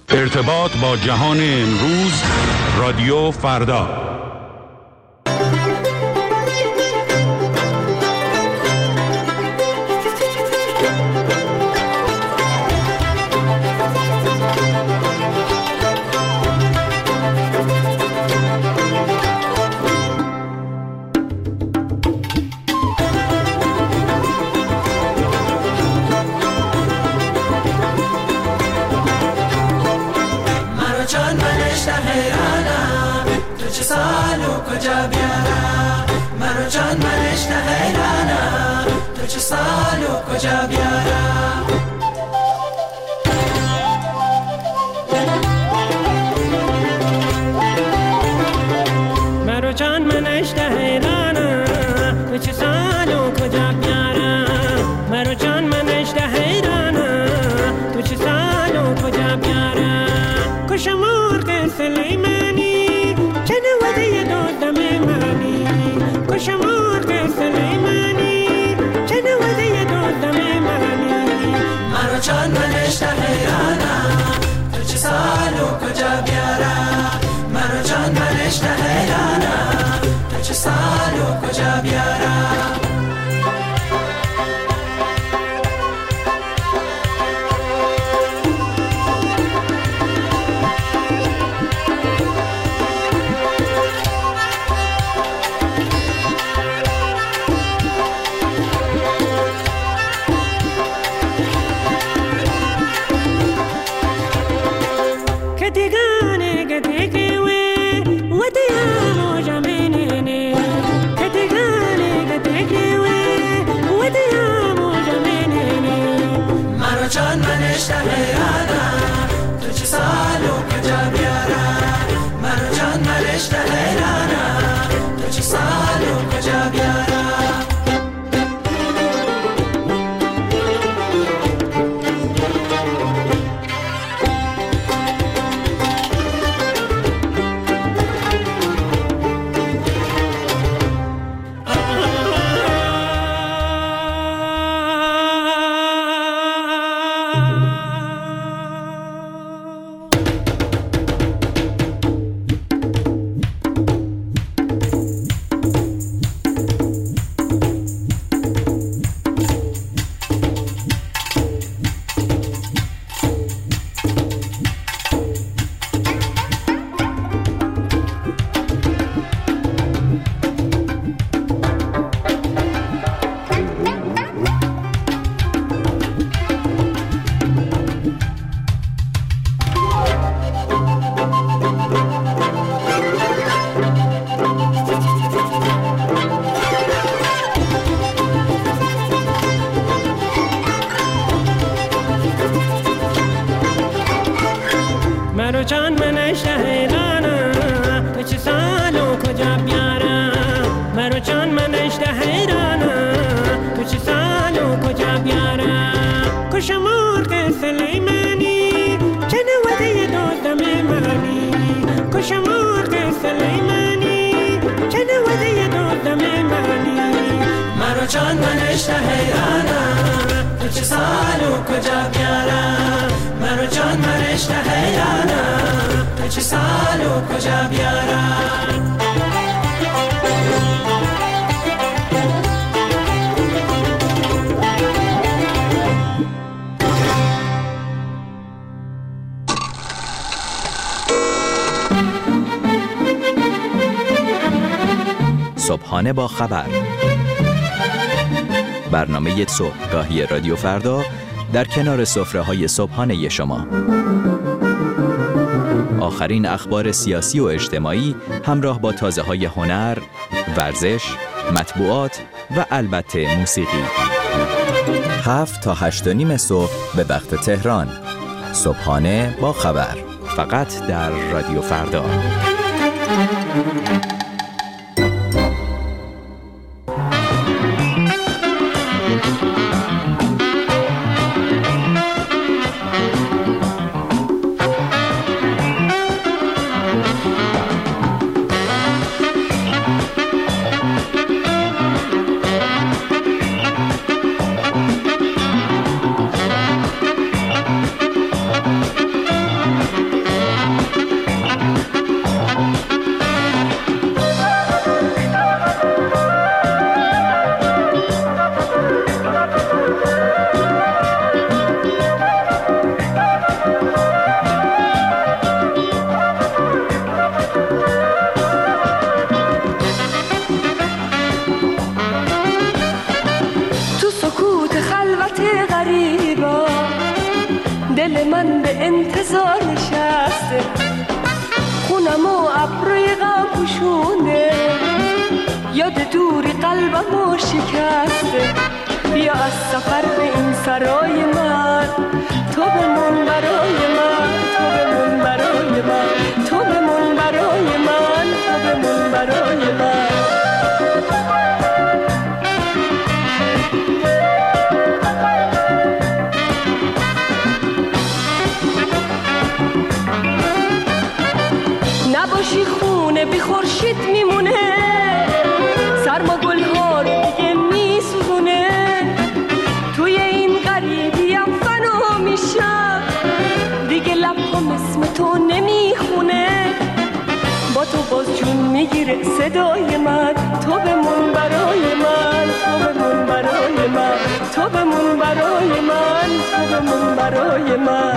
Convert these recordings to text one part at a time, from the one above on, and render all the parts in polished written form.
ارتباط با جهان امروز، رادیو فردا. صبحانه با خبر، برنامه صبحگاهی رادیو فردا در کنار سفره‌های صبحانه شما. آخرین اخبار سیاسی و اجتماعی همراه با تازه‌های هنر، ورزش، مطبوعات و البته موسیقی. 7 تا 8:30 صبح به وقت تهران. صبحانه با خبر، فقط در رادیو فردا. دل من به انتظار نشسته، خونم و ابروی غم پوشونده، یاد دوری قلبم و شکسته. بیا از سفر به این سرای من، تو بمون برای من، تو بمون برای من، تو بمون برای من، تو بمون برای من. نباشی خونه بی خورشید میمونه، سرما گل‌ها رو دیگه میسوزونه، توی این غریبیم فنا میشم، دیگه لبم اسم تو نمیخونه، با تو باز جون میگیره صدای من، تو بمون برای من، تو بمون برای من، تو بمون برای من، تو بمون برای من.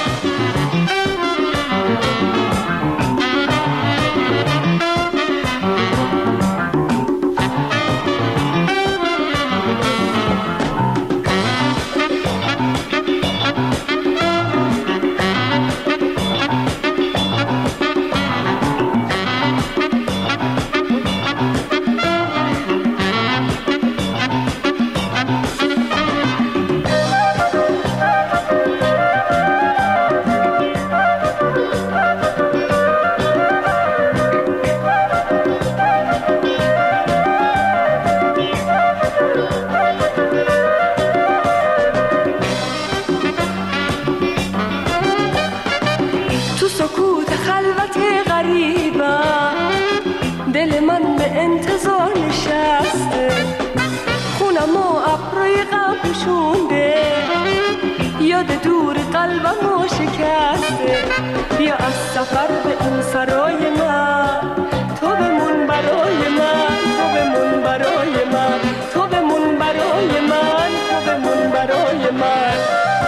دل من به انتظار نشسته، خونم و ابروی غم پوشونده، یاد دور قلبم و شکسته. بیا از سفر به این سرای من، تو بمون برای من، تو بمون برای من، تو بمون برای من، تو بمون برای من.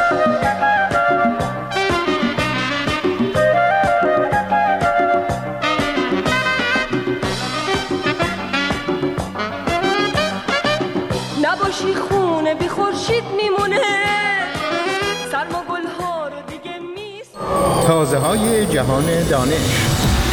نباشی خونه بی خورشید میمونه، سرما گل‌ها رو دیگه میسوزونه. تازه های جهان دانش.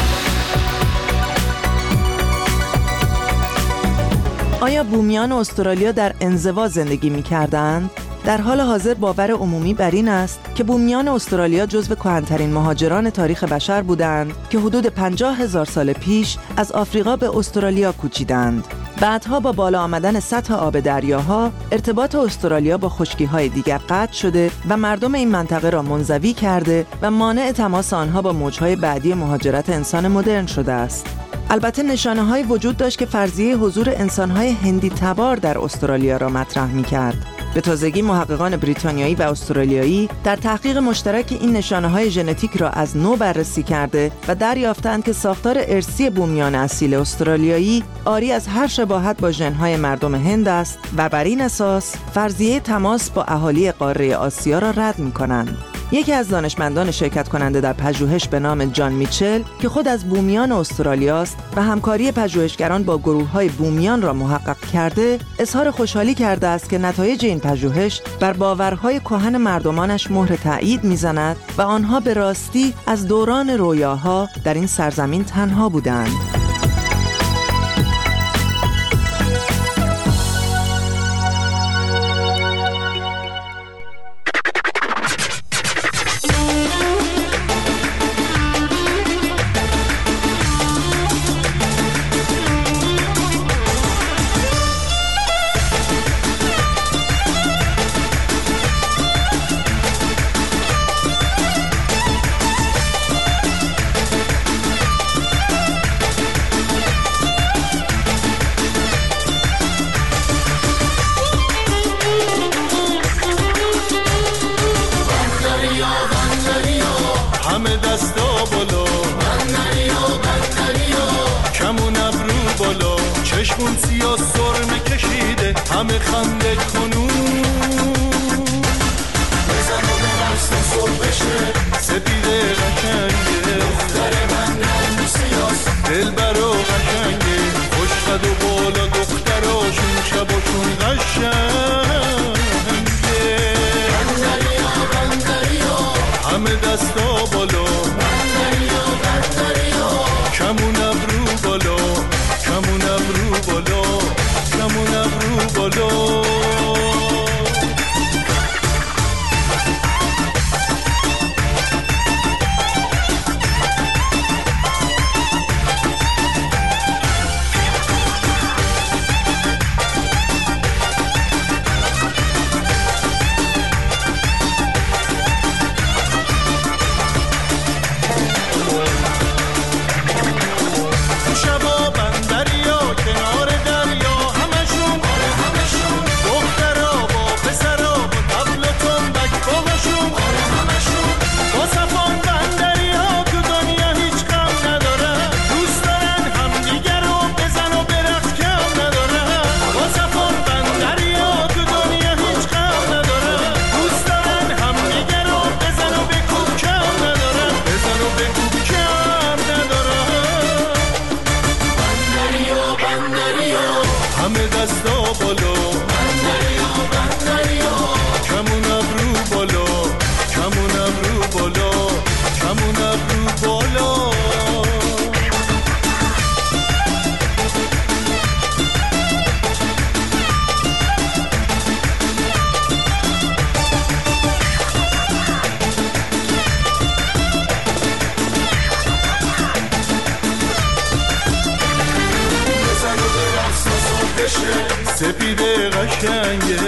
آیا بومیان استرالیا در انزوا زندگی می‌کردند؟ در حال حاضر باور عمومی بر این است که بومیان استرالیا جزو کهن‌ترین مهاجران تاریخ بشر بودند که حدود 50,000 سال پیش از آفریقا به استرالیا کوچیدند. بعدها با بالا آمدن سطح آب دریاها، ارتباط استرالیا با خشکی‌های دیگر قطع شده و مردم این منطقه را منزوی کرده و مانع تماس آنها با موج‌های بعدی مهاجرت انسان مدرن شده است. البته نشانه‌هایی وجود داشت که فرضیه حضور انسان‌های هندی تبار در استرالیا را مطرح می‌کرد. به تازگی محققان بریتانیایی و استرالیایی در تحقیق مشترک این نشانه‌های ژنتیک را از نو بررسی کرده و دریافتند که ساختار ارثی بومیان اصیل استرالیایی عاری از هر شباهت با ژن‌های مردم هند است و بر این اساس فرضیه تماس با اهالی قاره آسیا را رد می‌کنند. یکی از دانشمندان شرکت کننده در پژوهش به نام جان میچل که خود از بومیان استرالیا است و همکاری پژوهشگران با گروه‌های بومیان را محقق کرده، اظهار خوشحالی کرده است که نتایج این پژوهش بر باورهای کهن مردمانش مهر تأیید می‌زند و آنها به راستی از دوران رویاها در این سرزمین تنها بودند. همه خنده کنون بزن و به رست صبح بشه سپیده قشنگه دختر من رنگ سیاس دل برا قشنگه خوشقد و بالا دختراشون شباشون قشنگه بندریا بندریا همه دستا بالا، بندریا بندریا، کمون ابرو بالا، کمون ابرو بالا، کمون ابرو بالا. سپیده قشنگه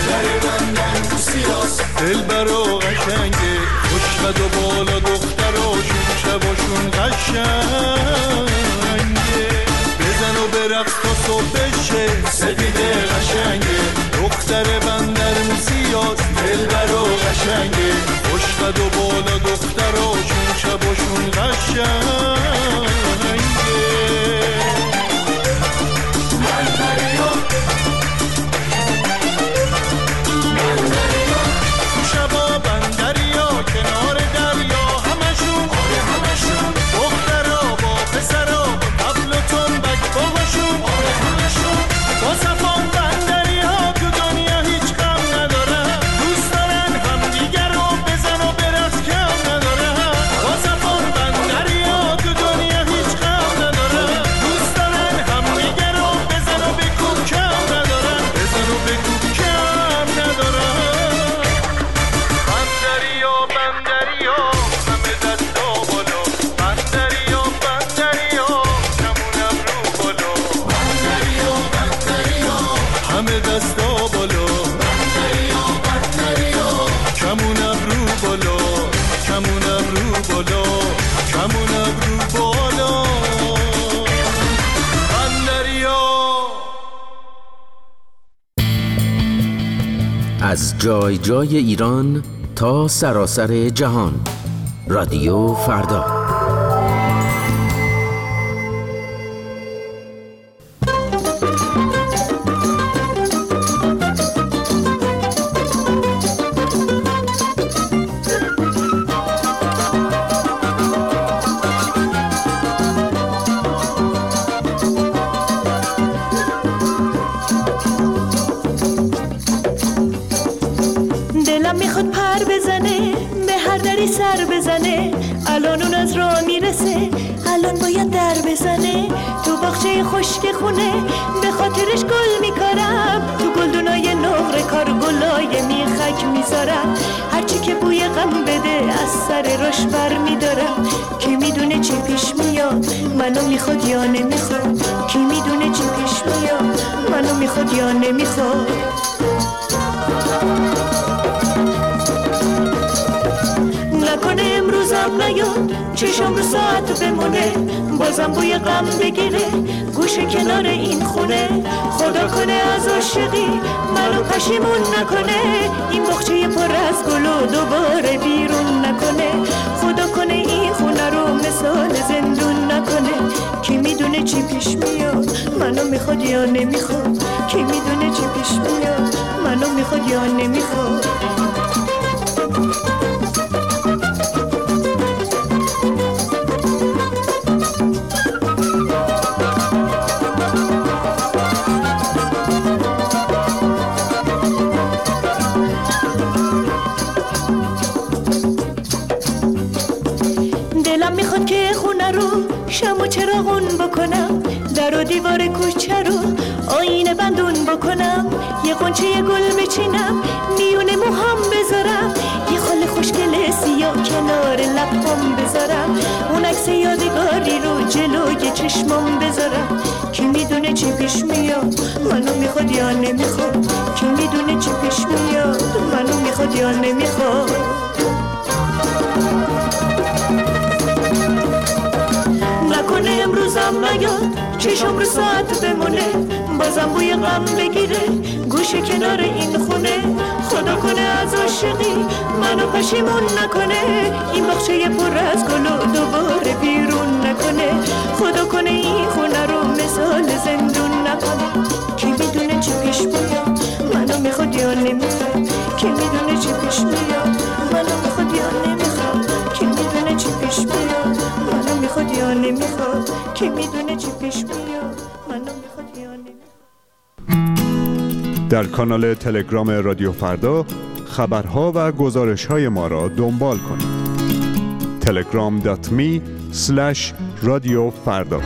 دلبر و قشنگه، خوشقد و بالا دختراشون شباشون قشنگه، بزن و برقص تا صبح بشه. سپیده قشنگه دختر بندر موسیاس، دلبر و قشنگه، خوشقد و بالا دختراشون شباشون قشنگه. از جای جای ایران تا سراسر جهان، رادیو فردا. سر بزنه، الان اون از راه میرسه، الان باید در بزنه. تو باغچه خشک خونه به خاطرش گل میکارم، تو گلدونای نقره کار گلای میخک میذارم. هرچی که بوی غم بده از سر رش بر میدارم. کی میدونه چی پیش میاد، منو میخواد یا نمیخواد. کی میدونه چی پیش میاد، منو میخواد یا نمیخواد. نکنه امروزم نیاد، چشم رو ساعت بمونه، بازم بوی غم بگیره گوشه کنار این خونه. خدا کنه از عاشقی منو پشیمون نکنه، این باغچه پر از گل و دوباره بیرون نکنه. خدا کنه این خونه رو مثال زندون نکنه. کی میدونه چی پیش میاد، منو میخواد یا نمیخواد. کی میدونه چی پیش میاد، منو میخواد یا نمیخواد. میخواد که خونه رو شم و چراغون بکنم، در و دیوار کوچه رو آینه بندون بکنم، یه قنچه گل بچینم میونه موهام بذارم، یه خال خوشگل سیاه کنار لبام بذارم، اون عکس یادگاری رو جلوی چشمام بذارم. کی میدونه چی پیش میاد، منو میخواد یا نمیخواد، کی میدونه چی پیش میاد، منو میخواد یا نمیخواد. نکنه امروزم نیاد چشم رو ساعت بمونه، بازم بوی غم بگیره گوشه کنار این خونه. خدا کنه از عاشقی منو پشیمون نکنه، این باغچه پر از گل و دوباره بیرون نکنه. خدا کنه این خونه رو مثال زندون نکنه. کی میدونه چی پیش میاد، منو میخواد یا نمیخواد، کی میدونه چی پیش میاد، منو میخواد یا نمیخواد، کی میدونه چی پیش میاد، منو میخواد یا نمیخواد، کی میدونه چی پیش میاد، منو میخواد یا نمیخواد. در کانال تلگرام رادیو فردا خبرها و گزارش‌های ما را دنبال کنید. telegram.me/رادیوفردا.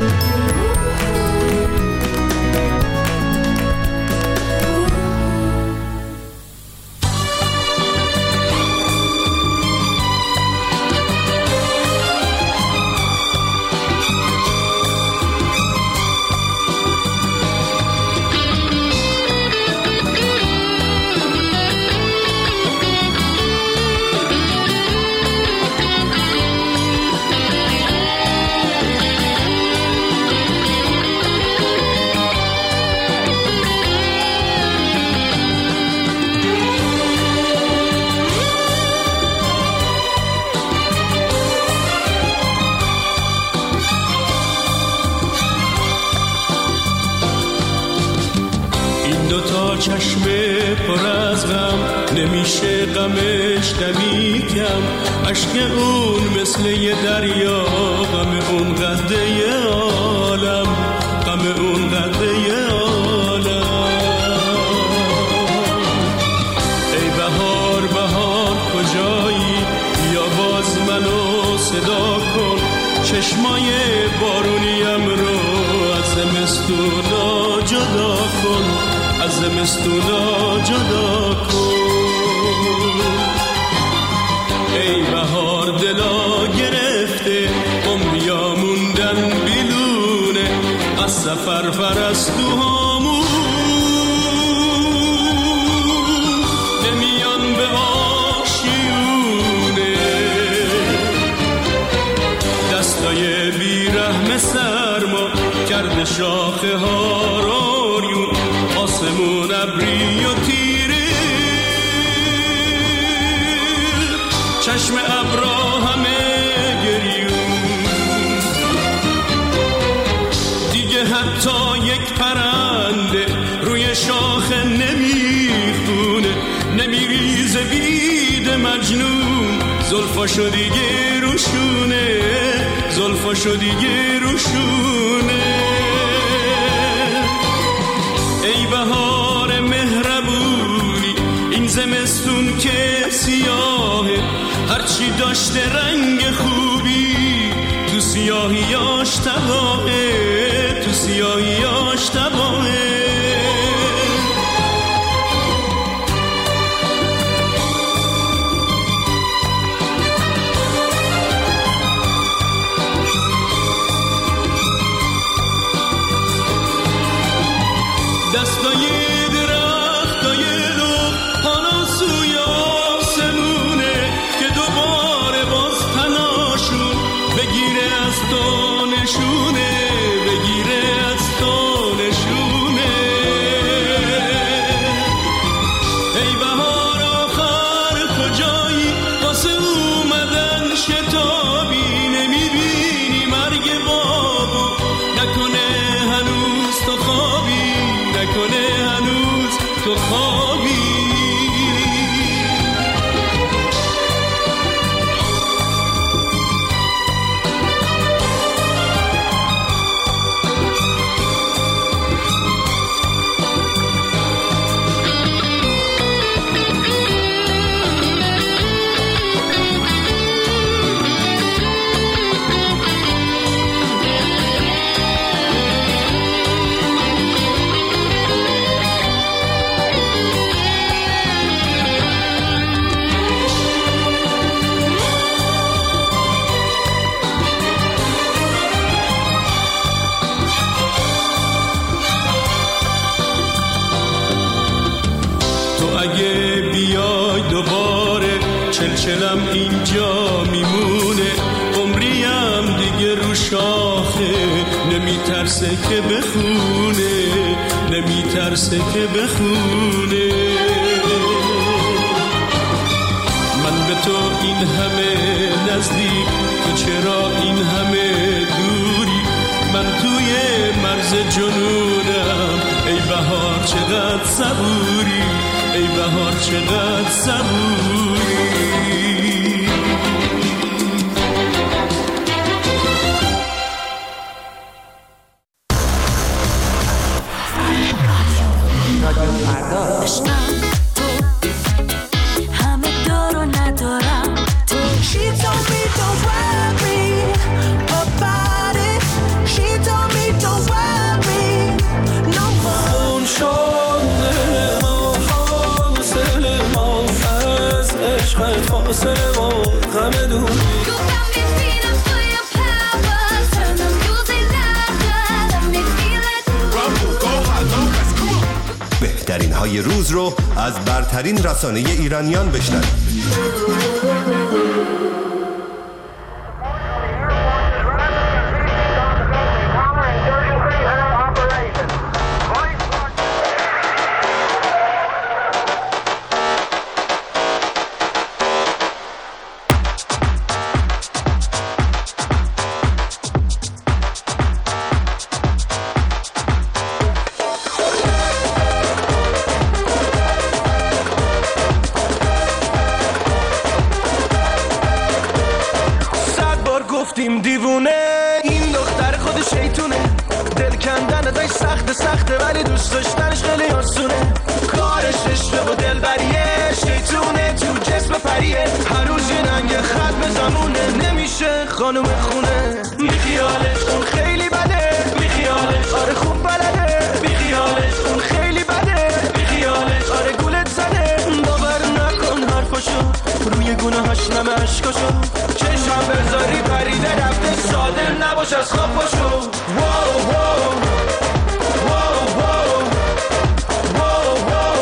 چشم پر از غم نمیشه غمش دمی کم، عشق اون مثل یه دریا، غم اون قده عالم، غم اون قده عالم. ای بهار بهار کجایی، یا باز منو صدا کن، چشمای بارونیم رو از زمستونا جدا کن، از زمستونا جدا کن. ای بهار دلا گرفته عمریا موندن بیلونه، از سفر پرستوهامون نمیان به آشیونه. دستای بیرحم سرما کرده شاخه ها رو ریون، آسمون ابری و تیره، چشم ابرا همه گریون. دیگه حتی یک پرنده روی شاخه نمیخونه، نمیریزه بید مجنون، زلفاشو دیگه روشونه، زلفاشو دیگه روشونه. ای بهار مهربونی این زمستون که سیاهه، هرچی داشته رنگ خوبی تو سیاهیاش تباهه، تو سیاهیاش تباهه. دستای درختای لب حالا سوی آسمونه، که دوباره باز تناشون بگیره از تو نشونه، بگیره از تو نشونه. خوشگلم اینجا میمونه، عمریم دیگه رو شاخه، نمیترسه که بخونه، نمیترسه که بخونه. من به تو این همه نزدیک، تو چرا این همه دوری؟ من توی مرز جنونم، ای بهار چقدر صبوری، ای بهار چقدر صبوری. بهترین های روز رو از برترین رسانه ایرانیان بشنوید. دیوونه این دختر خود شیطونه، دل کندن ازش سخته ولی دوست داشتنش خیلی آسونه. کارش عشق و دلبریه، شیطونه تو جسم پریه، هر روز یه رنگ خط به زمونه، نمیشه خانوم خونه. بیخیالش اون خیلی بده، بیخیالش آره خوب بلده، بیخیالش اون خیلی بده، بیخیالش آره گولت زده. باور نکن حرفاشو، روی گناهاش نمه عشقاشو، چشم بذاری پریده رفته، ساده نباش از خواب باشو. واو واو واو واو واو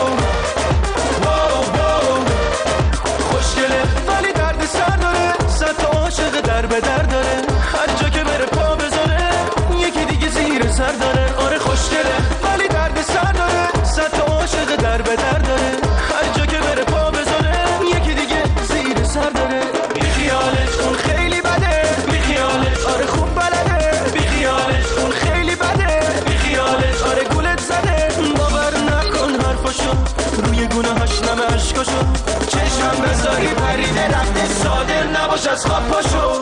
واو واو. خوشگله ولی درد سر داره، صد تا عاشق در به در داره، هر جا که بره پا بذاره یکی دیگه زیر سر داره. آره خوشگله ولی درد سر داره، صد تا عاشق در به در داره، هر جا که بره پا بذاره یکی دیگه زیر سر داره. بیخیالش اون خیلی بده، بیخیالش آره خوب بلده، بیخیالش اون خیلی بده، بیخیالش آره گولت زده. باور نکن حرفاشو، روی گناهاش نمه عشقاشو، چشم بذاری پریده رفته، ساده نباش از خواب پاشو.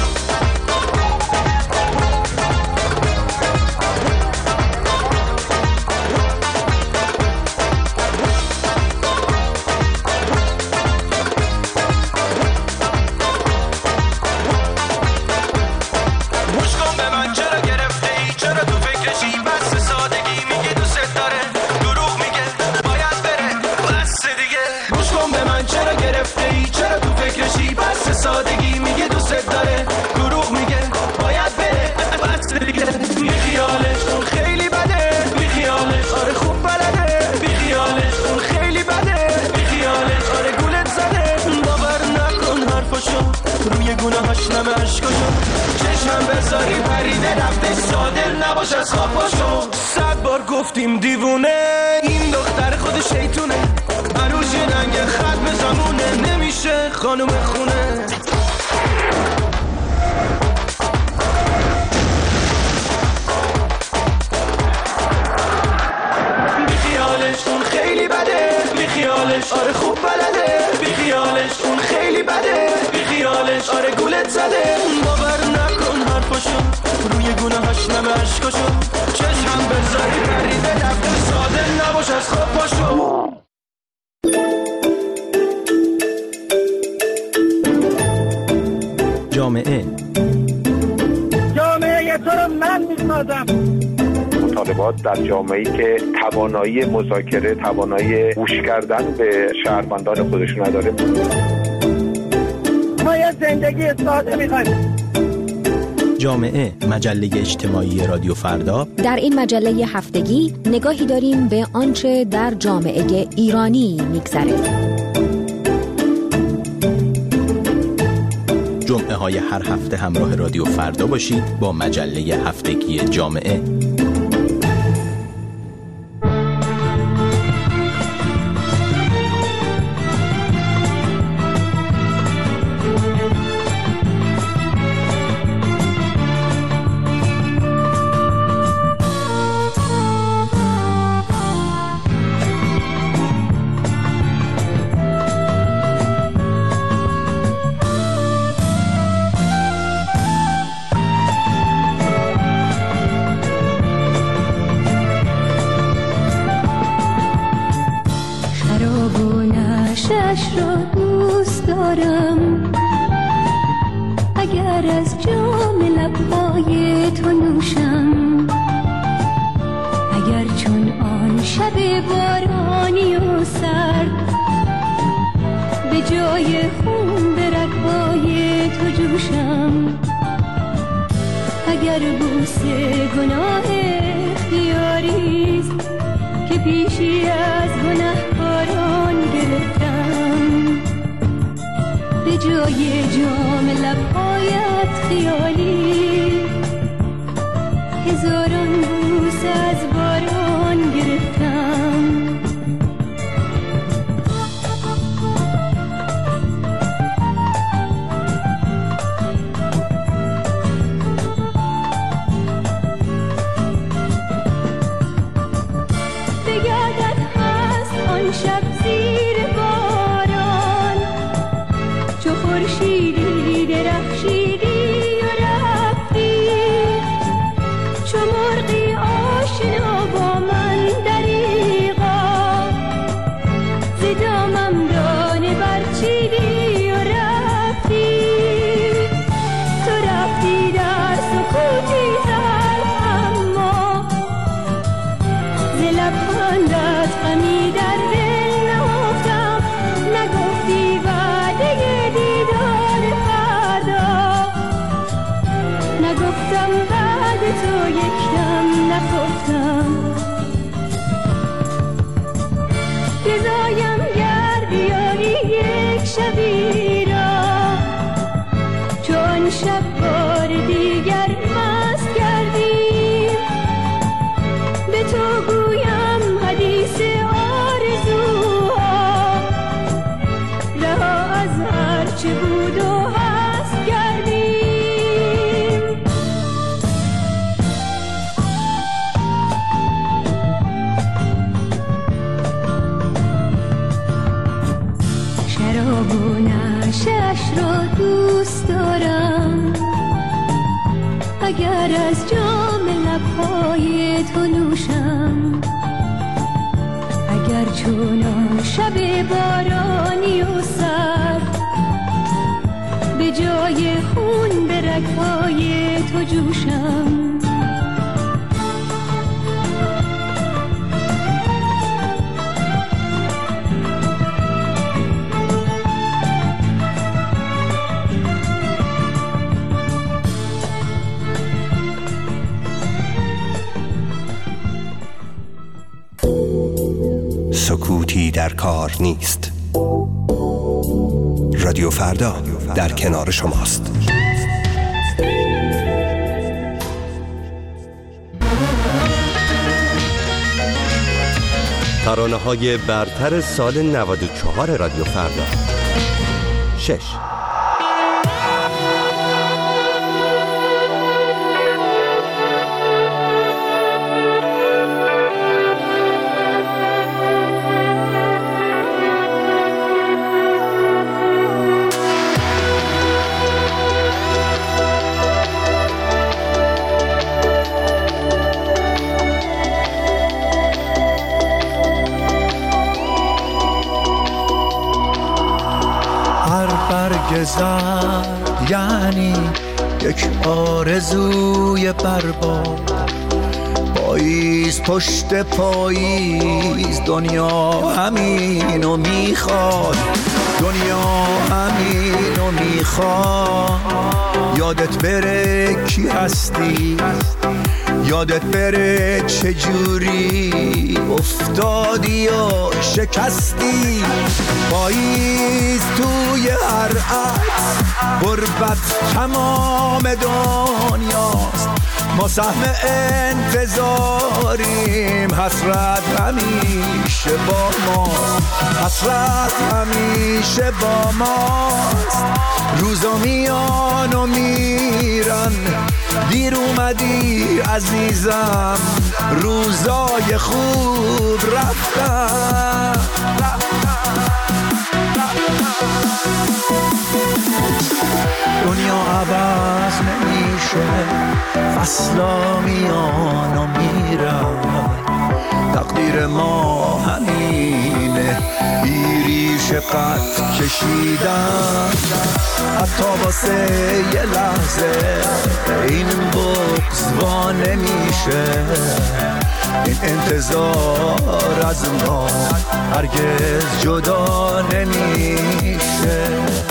سادگی میگه دوست داره، دروغ میگه باید بره، بس دیگه. بیخیالش اون خیلی بده، بیخیالش آره خوب بلده، بیخیالش اون خیلی بده، بیخیالش آره گولت زده. باور نکن حرفاشو، روی گناهاش نمه عشقاشو، چشم بذاری پریده رفته، ساده نباش از خواب پاشو. 100 بار گفتیم دیوونه این دختر خود شیطونه، عروس یه رنگ خط به زمونه، نمیشه خانوم خونه. بیخیالش اون خیلی بده، بیخیالش آره خوب بلده، بیخیالش اون خیلی بده، بیخیالش آره گولت زده. باور نکن حرفاشو، روی گناهاش نمه عشقاشو، چشم بذاری پریده رفته، ساده نباش از خواب پاشو. جامعه تو رو من میسازم. مطالبات در جامعه‌ای که توانایی مذاکره، توانایی گوش کردن به شهروندان خودشون نداره. ما یه زندگی ساده می‌خوایم. جامعه، مجله اجتماعی رادیو فردا. در این مجله هفتگی نگاهی داریم به آنچه در جامعه ایرانی می‌گذره. جمعه های هر هفته همراه رادیو فردا باشید با مجله هفتگی جامعه. سکوتی در کار نیست. رادیو فردا در کنار شماست. ترانه‌های برتر سال 94 رادیو فردا. 6. زرد یعنی یک آرزوی برباد، پاییز پشت پاییز دنیا همینو میخواد، دنیا همینو میخواد. یادت بره کی هستی، یادت بره چجوری افتادی و شکستی. پاییز توی هر عکس، غربت تمام دنیاست. ما سهم انتظاریم، حسرت همیشه با ماست، حسرت همیشه با ماست. روزا میان و میرن، دیر اومدی عزیزم، روزای خوب رفتن. دنیا عوض نمیشه، فصلا میان و میرن، تقدیر ما همینه، بیریش قد کشیدن. حتی واسه یه لحظه این بغض وا نمیشه، این انتظار از ما هرگز جدا نمیشه.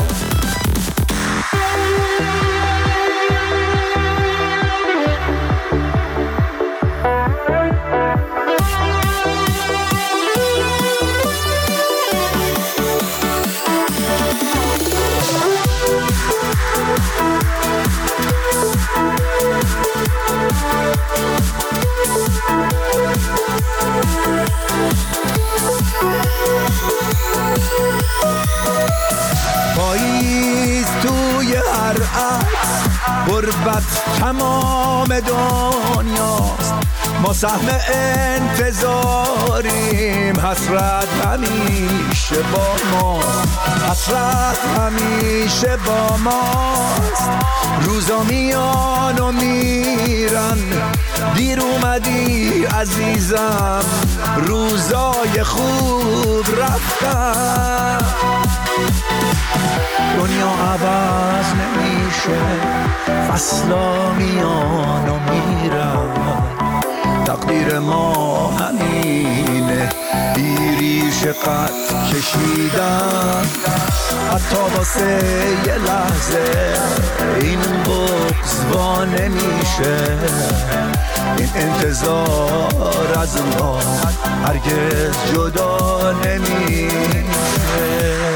پاییز توی هر عکس، غربت تمام دنیاست. ما سهم انتظاریم، حسرت همیشه با ماست، حسرت همیشه با ماست. روزا میان و میرن، دیر اومدی عزیزم، روزای خوب رفتن. دنیا عوض نمیشه، فصلا میان و میرن، تقدیر ما همینه، بیریش قد کشیدن. حتی واسه یه لحظه این بغض وا نمیشه، این انتظار از ما هرگز جدا نمیشه.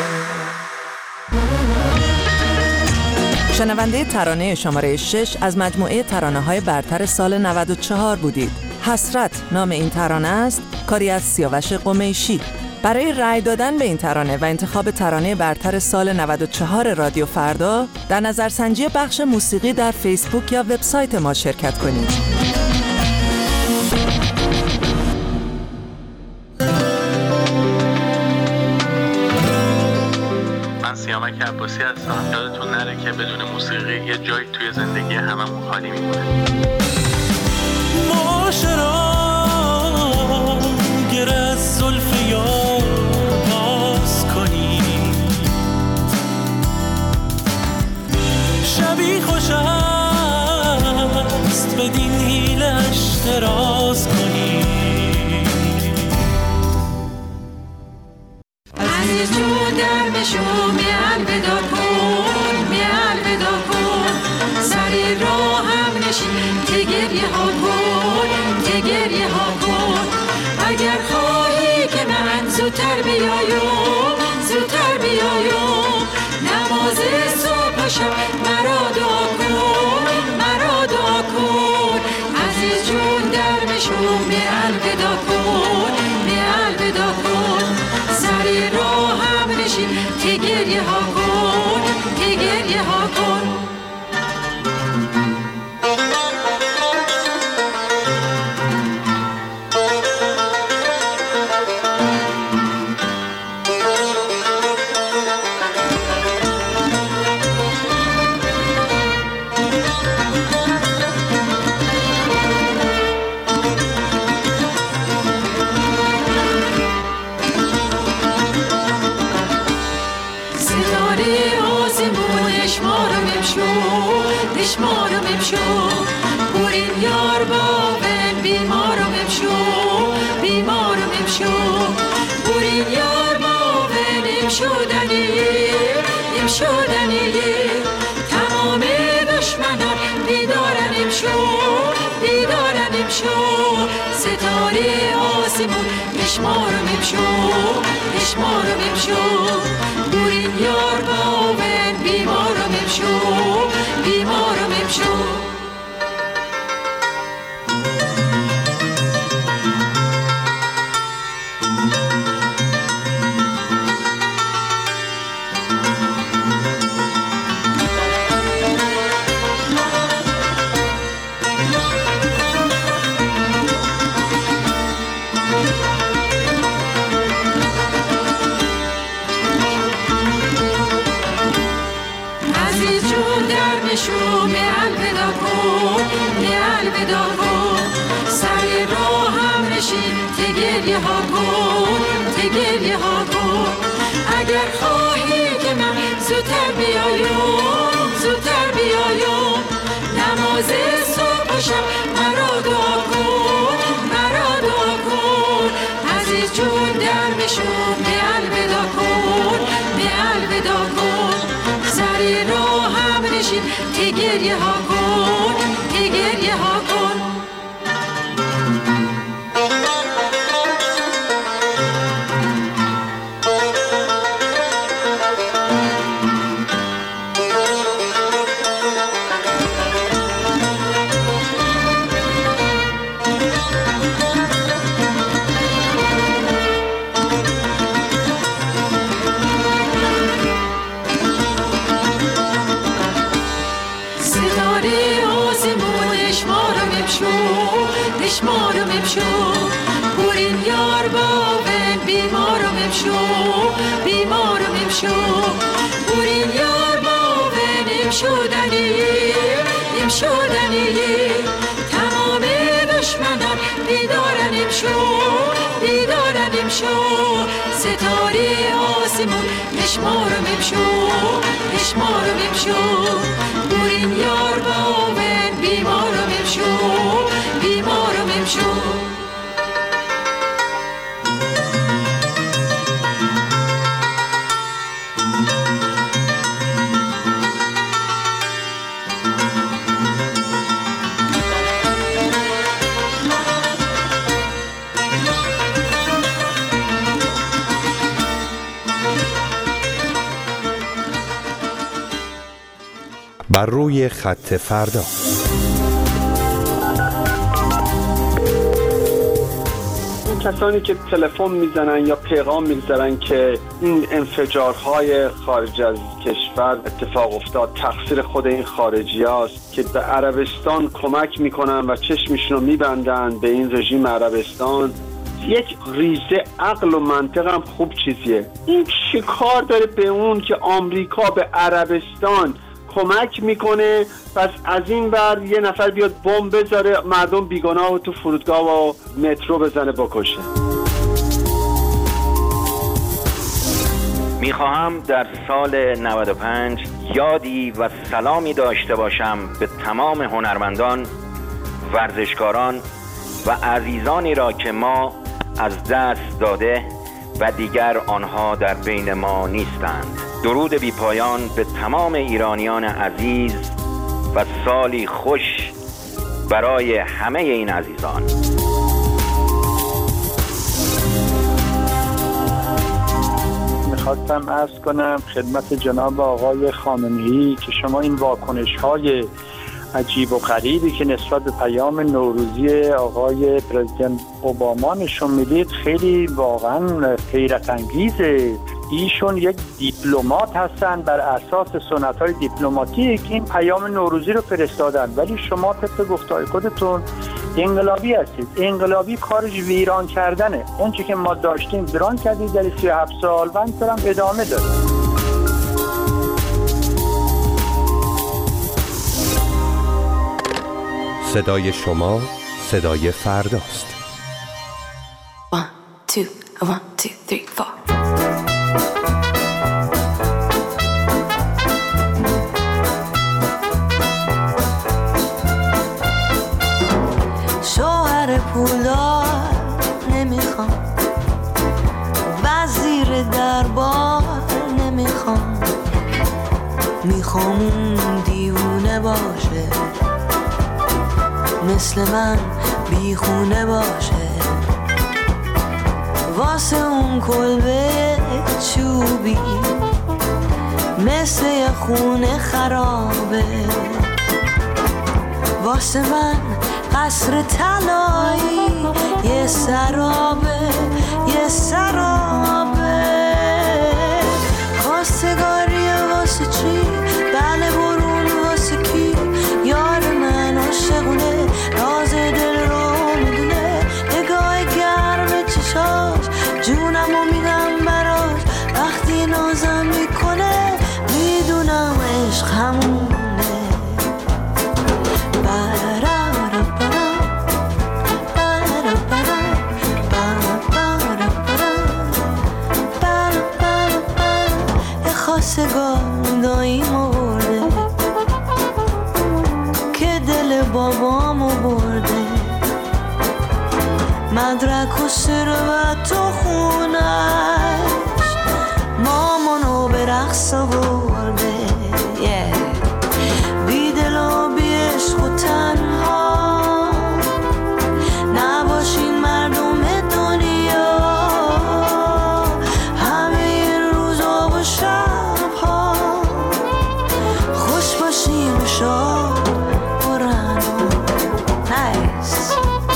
شنونده ترانه شماره 6 از مجموعه ترانه‌های برتر سال 94 بودید. حسرت نام این ترانه است، کاری از سیاوش قمیشی. برای رأی دادن به این ترانه و انتخاب ترانه برتر سال 94 رادیو فردا، در نظرسنجی بخش موسیقی در فیسبوک یا وبسایت ما شرکت کنید. من سیامک عباسی هستم. یادتون نره که بدون موسیقی یه جایی توی زندگی هممون خالی میمونه. معاشران گر از زلف یار باز کنی، شبی خوش است بدین حیلش دراز کنی. عزیز جون در بشو می الودا کن، می الودا کن، سری راه هم نشین که گریه ها کن، که گریه ها کن. اگر خواهی که من زودتر بیایم، زودتر بیایم، نماز صبح و شب مرا دعا کن، مرا دعا کن. عزیز جون در بشو می الودا کن، می الودا کن، سری راه هم نشین که گریه ها کن، که گریه ها کن. دشمارم امشو بورین یار باون بیمارم امشو بیمارم امشو بورین یار باون امشو دنی تمام دشمن آسمون بشمارم امشو بشمارم امشو بورین یار باون بیمارم امشو بیمارم امشو گریه ها کن اگر خواهی که من زودتر بیایم نماز صبح و شب مرا دعا کن عزیز جون درمشون به الوداع کن سر راه هم نشین تی گریه ها کن بشمارم امشو بورین یار باون بیمارم امشو بورین یار باون امشودنی تمام دشمنان بیدارن امشو ستاره آسمون بشمارم امشو بورین یار باون بیمارم امشو بر روی خط فردا. کسانی که تلفن میزنن یا پیغام میگذارن که این انفجارهای خارج از کشور اتفاق افتاد تقصیر خود این خارجی هاست که به عربستان کمک میکنن و چشمشون رو میبندن به این رژیم عربستان، یک ریزه عقل و منطق هم خوب چیزیه. این چه کار داره به اون که آمریکا به عربستان کمک میکنه پس از این بر یه نفر بیاد بمب بذاره مردم بیگناه و تو فرودگاه و مترو بزنه بکشه؟ میخواهم در سال 95 یادی و سلامی داشته باشم به تمام هنرمندان، ورزشکاران و عزیزانی را که ما از دست داده و دیگر آنها در بین ما نیستند. درود بی پایان به تمام ایرانیان عزیز و سالی خوش برای همه این عزیزان. میخواستم عرض کنم خدمت جناب آقای خامنه‌ای که شما این واکنش‌های عجیب و غریبی که نسبت به پیام نوروزی آقای پرزیدنت اوباما نشون میدید خیلی واقعا حیرت انگیزه. ایشون یک دیپلمات هستن، بر اساس سنت‌های دیپلماتیک این پیام نوروزی رو فرستادن، ولی شما طبق گفته‌های خودتون انقلابی هستید. انقلابی کارش ویران کردنه. اون چیزی که ما داشتیم ویران کردید در 37 سال و اینطور هم ادامه داره. صدای شما صدای فرداست. 1 2 1 2 3 4 پولدار نمیخوام، وزیر دربار نمیخوام، میخوام اون دیوونه باشه مثل من بیخونه باشه. واسه اون کلبه چوبی مثل یه خونه خرابه، واسه من قصر طلایی یه سرابه، یه سرابه. خواستگاریه واسه چی؟ بله برون واسه کی؟ یار من عاشقونه، راز دل رو میدونه، نگاه گرم چشاش جونمو میدم براش، وقتی نازم میکنه میدونم عشق همونه. خواستگار داییمو برده که دل بابامو برده، مدرک و ثروت و خونش مامانو به رقص برده. بی دل و بی عشق و تنها نباشین مردم دنیا، همه این روزا و شبها خوش باشین و شاد برن. نایس.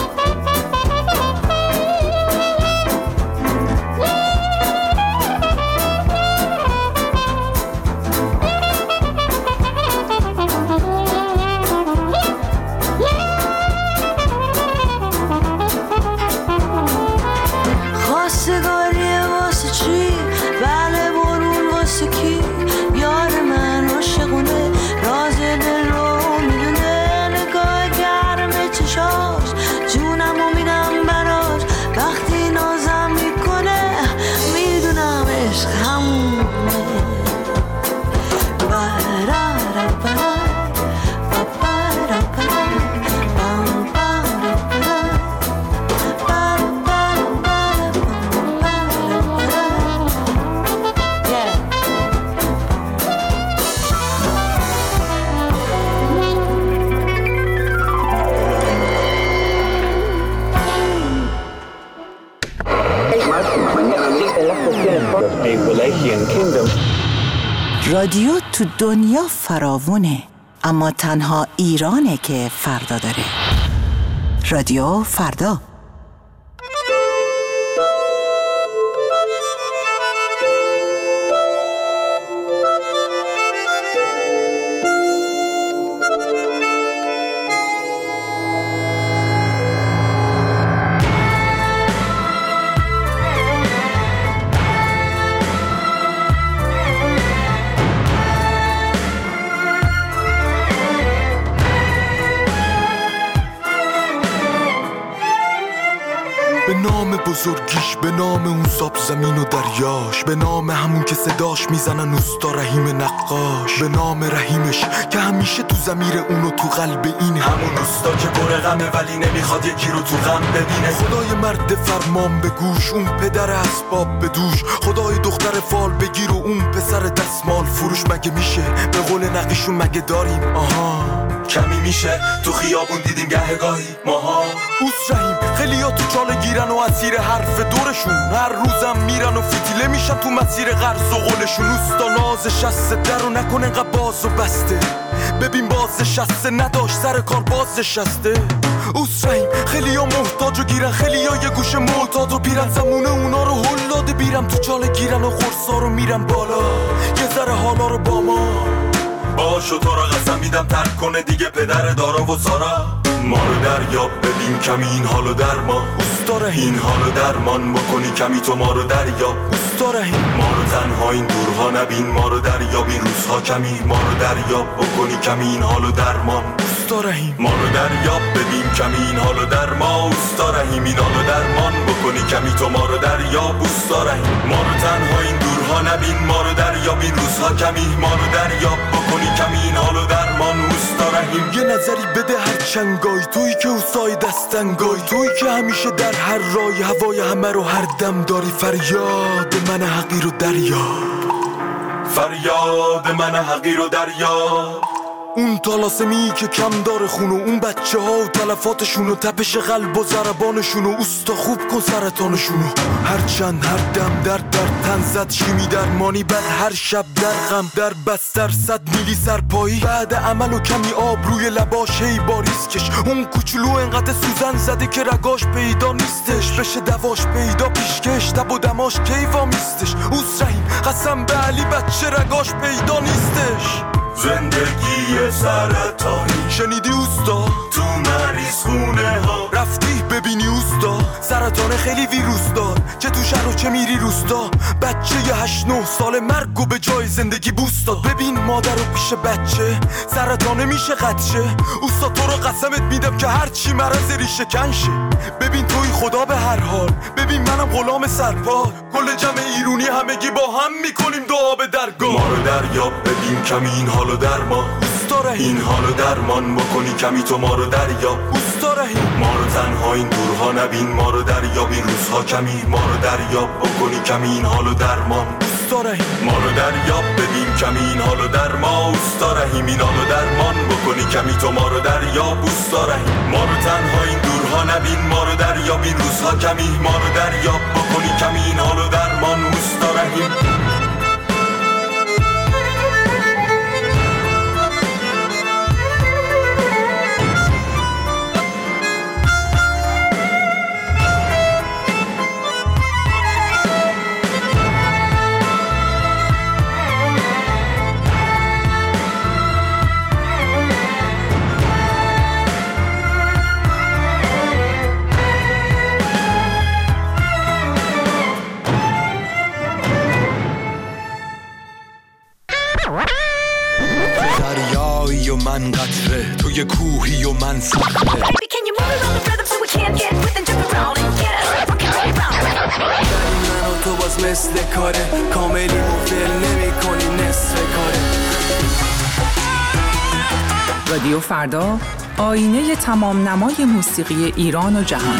خواستگاریه واسه چی؟ بله برون واسه کی؟ یار من عاشقونه، راز دل رو میدونه، نگاه گرم چشاش جونمو میدم براش، وقتی نازم میکنه میدونم عشق همونه. رادیو تو دنیا فراوونه، اما تنها ایرانه که فردا داره. رادیو فردا. به نام بزرگیش، به نام اون ساب زمین و دریاش، به نام همون که صداش میزنن اوستا رحیم نقاش، به نام رحیمش که همیشه تو ضمیر اونو تو قلب این همون اوستا که پر غمه ولی نمیخواد یکی رو تو غم ببینه. خدای مرد فرمان به گوش، اون پدر اسباب به دوش، خدای دختر فال بگیر و اون پسر دستمال فروش. مگه میشه به قول نقیشون مگه داریم آها کمی میشه تو خیابون دیدیم گهگاهی ماها. اوس رحیم خیلیا تو چاله گیرن و اسیر حرف دورشون، هر روزم میرن و فتیله میشن تو مسیر قرض و قولشون. اوستا ناز شسته در و نکنه انقدر باز و بسته، ببین باز شسته نداشت سر کار باز شسته. اوس رحیم خیلیا محتاج و گیرن، خیلیا یه گوشه معتاد و پیرن، زمونه اونا رو هل داده بیرم تو چاله گیرن و قرصا رو میرن بالا یه ذره حالا رو با ما باشو. تو را قسم میدم ترک کنه دیگه پدر دارا و سارا، ما رو دریاب ببین کمی این حالو در ما. اوستا رحیم این حالو درمان بکنی کمی تو ما رو دریاب. اوستا رحیم ما رو تنها این دورها نبین، ما رو دریاب این روزها کمی، ما رو دریاب بکنی کمی این حالو درمان. اوستا رحیم ما رو دریاب ببین کمی این حالو در ما. اوستا رحیم این حالو درمان بکنی کمی تو ما رو دریاب. اوستا رحیم ما رو تنها این دورها نبین، ما رو دریاب این روزها کمی، ما رو دریاب بکنی کمی این حالو درمان. اوستا رحیم یه نظری بده هر چنگای، تویی که اوستای دستنگای، تویی که همیشه در هر رای هوای همه رو هر دم داری. فریاد من حقیر و دریا، فریاد من حقیر و دریا. اون طلاسمی که کم داره خونو، اون بچه ها و تلفاتشونو، تپش قلب و ضربانشونو، اوستا خوب کن سرطانشونو. هرچند هر دم در تن زد، شیمی درمانی بد هر شب در غم، در بستر 100 میلی سرپایی، بعد عمل و کمی آب روی لباش هی باریز کش. اون کوچولو انقدر سوزن زده که رگاش پیدا نیستش، بشه دواش پیدا پیشکش، تب و دماش کیوا میستش. اوس رحیم قسم به علی بچه رگاش پیدا نیستش. زندگی سرطانی شنیدی اوستا؟ تو مریض خونه ها رفتی ببینی اوستا؟ سرطان خیلی ویروس دار، چه تو شهر و چه میری روستا. بچه 8-9 سال مرگ و به جای زندگی بوست داد. ببین مادر رو پیش بچه سرطانه میشه قدشه. اوستا تو رو قسمت میدم که هرچی مرض ریشه کنشه. ببین توی خدا به هر حال، ببین منم غلام سرپا. کل جمع ایرونی همگی با هم میکنیم دعا به درگاه. ما رو دریاب ببین کمی این حالو درمان، این حالو درمان بکنی کمی تو ما رو دریاب. ما رو تنها این دورها نبین، ما رو دریاب این روزها کمی، ما رو دریاب بکنی کمی این حالو درمان. ما رو دریاب ببین کمی این حالو درمان. اوستا رحیم این حالو درمان بکنی کمی تو ما رو دریاب. اوستا رحیم ما رو تنها این دورها نبین، ما رو دریاب این روزها کمی، ما رو دریاب بکنی کمی این حالو درمان. اوستا رحیم دریایی و من قطره، توی کوهی و من صخره. در من و تو باز مثل کاره، کاملی مفل نمی کنی نصف کاره. رادیو فردا، آینه تمام نمای موسیقی ایران و جهان.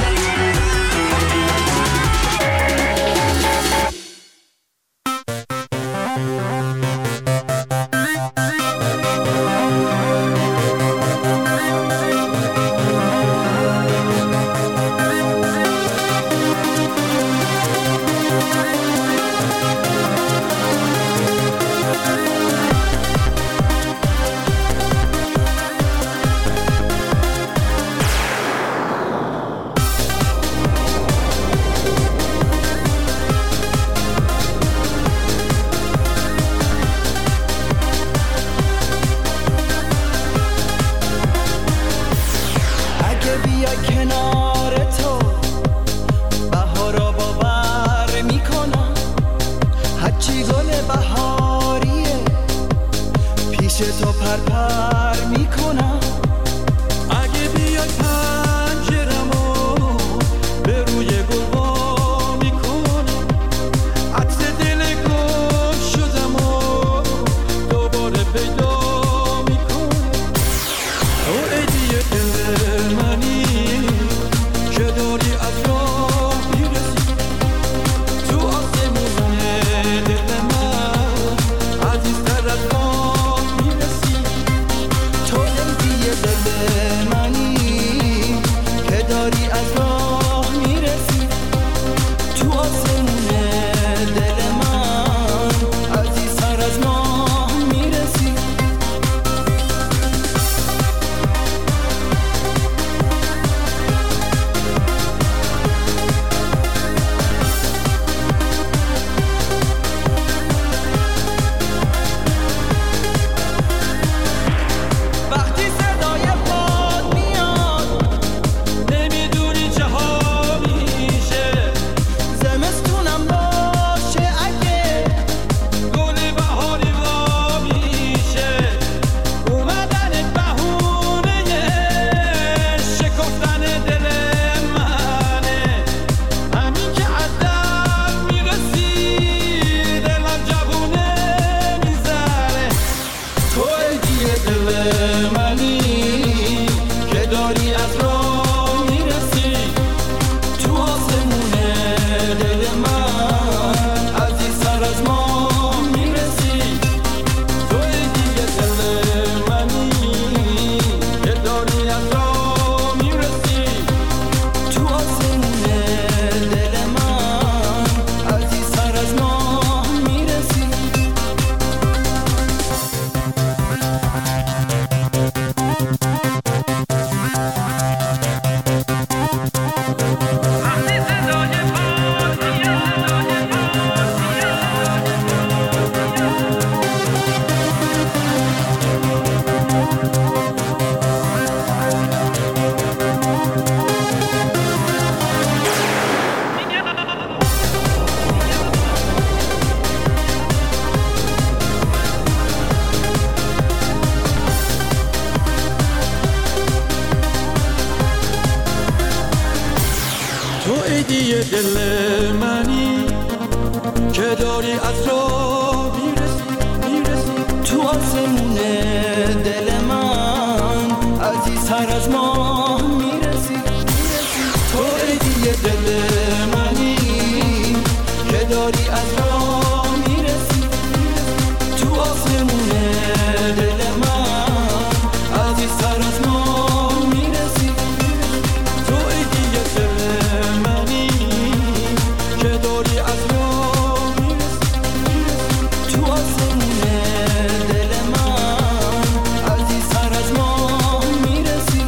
دیگه دل منی که داری از راه میرسی تو آسمون دل من عزیزتر از ماه میرسی تو دیگه دل منی که داری از راه میرسی تو آسمون دل من عزیزتر از ماه میرسی تو دیگه دل منی که داری از راه میرسی تو آسمون دل من عزیزتر از ماه میرسی.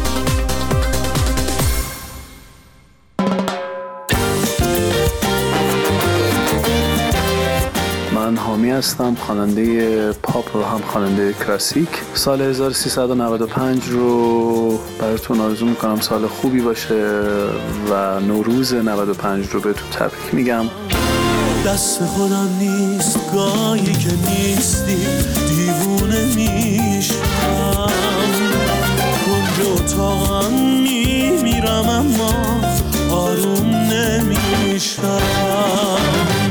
من حامی هستم، خواننده پاپ و هم خواننده کلاسیک. سال 1395 رو براتون آرزو میکنم سال خوبی باشه و نوروز 95 رو بهتون تبریک میگم. دست خودم نیست گاهی که نیستی دیوونه میشم، کنج اتاقم میمیرم اما آروم نمیشم.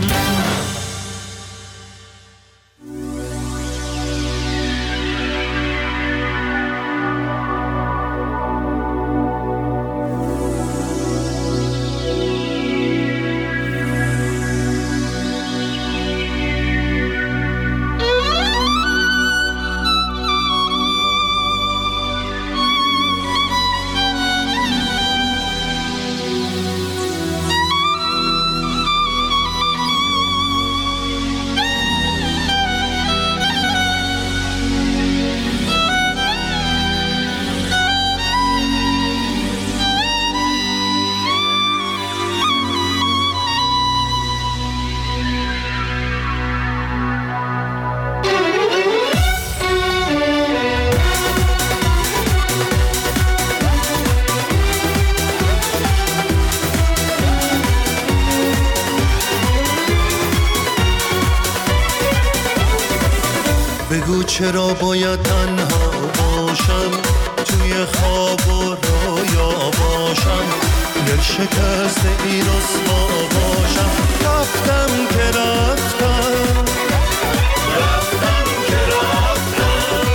بگو چرا باید تنها باشم، توی خواب و رویا باشم، دل شکست این رسوا باشم. رفتم که رفتم، رفتم که رفتم،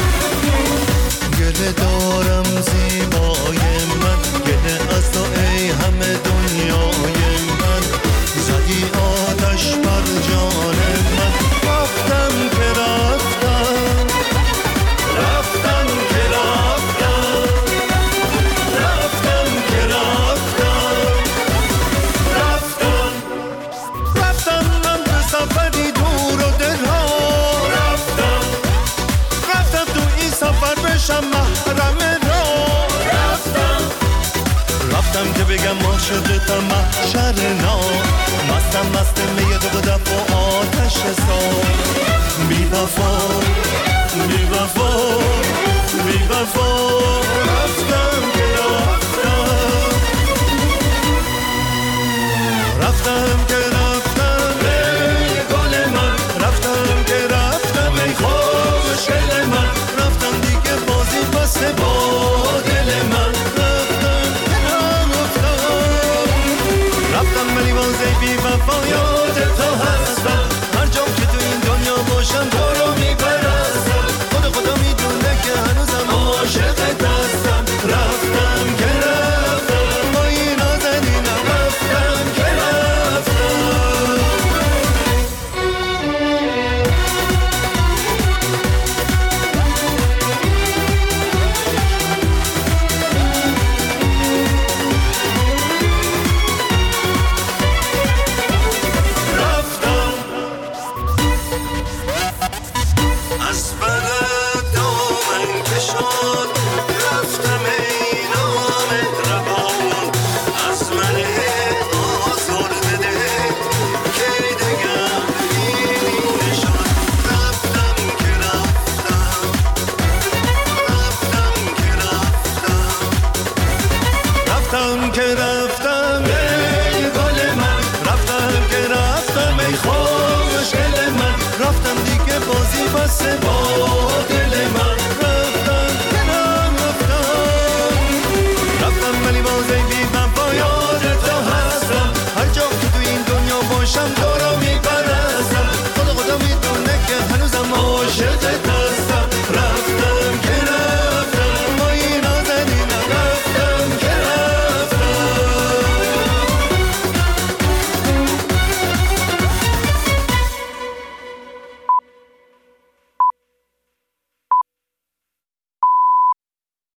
گله دارم زیبای من، گله از تو ای همه دنیای من، زدی آتش بر جان من. رفتم که رفتم، رفتم که رفتم، رفتم که رفتم، رفتم، رفتم من به سفری دور و دلها، رفتم، رفتم تو این سفر بشم محرم را، رفتم، رفتم که بگم عاشقتم محشرنا، مستم مست می دو دف و آتش سان. بی وفا بی وفا بی وفا، رفتم که رفتم، رفتم که رفتم ای گل من، رفتم که رفتم ای خوشگل من، رفتم دیگه بازی بسته با دل من. رفتم که رفتم، رفتم ولی بازی بی وفا یاد تو هستم، هر جا که تو این دنیا باشم تو رو میپرستم، خدا میدونه که هنوزم عاشقت هستم. رفتم که رفتم با این نازنینم، رفتم که رفتم. رفتم که رفتم ای گل من، رفتم که رفتم ای خوشگل من، رفتم دیگه بازی بسته با